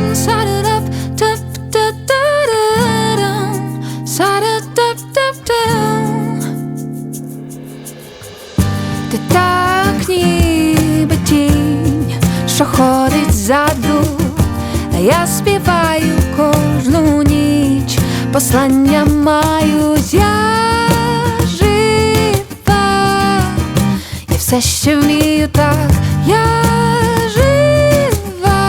Ти так ніби тінь, що ходить ззаду, а я співаю кожну ніч, послання маю, я жива, я все ще вмію так, я жива.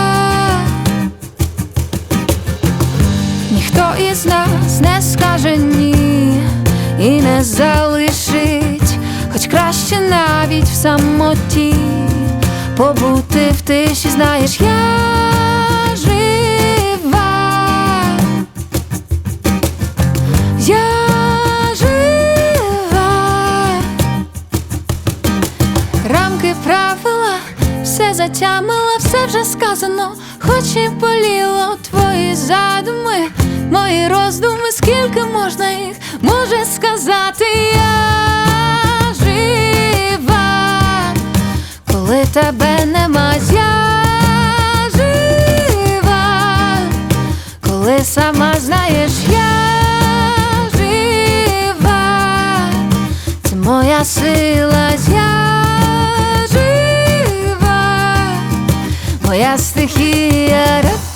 Ніхто із нас не скаже ні і не залишить, хоч краще навіть в самоті побути в тиші, знаєш, я жива, я жива. Рамки правила, все затямила, все вже сказано, хоч і боліло твої задуми, мої роздуми, скільки можна їх, може сказати я. Коли тебе нема, я жива, коли сама знаєш, я жива, це моя сила, я жива, моя стихія.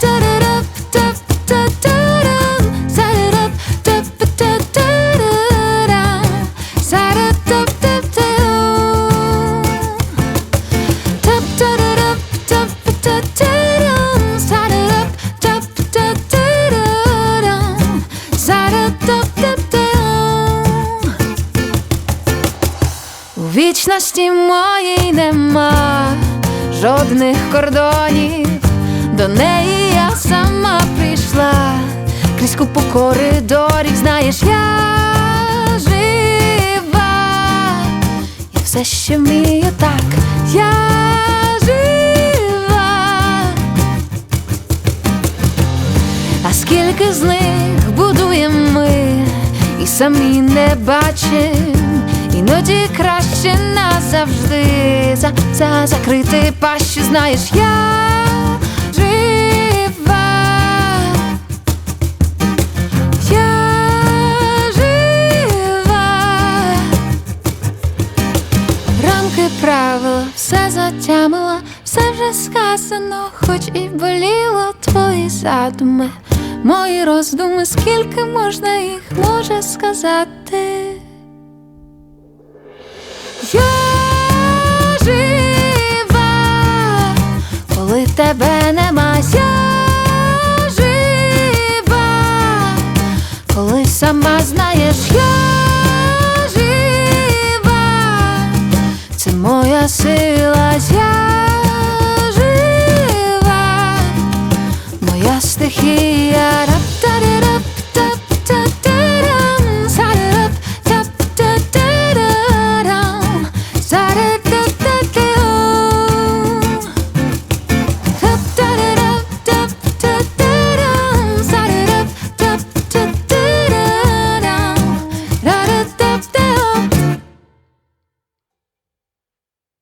У вічності моїй нема жодних кордонів, до неї я сама прийшла крізь купу коридорів, знаєш, я жива, я все ще вмію так, я жива. А скільки з них будуємо ми і самі не бачим, іноді краще назавжди закрити пащу, знаєш, я жива, я жива. Рамки правила, все затямила, все вже сказано, хоч і боліло твої задуми, мої роздуми, скільки можна їх, може сказати. Я жива, коли тебе нема, я жива, коли сама знаєш, я жива, це моя сила, я жива, моя стихія.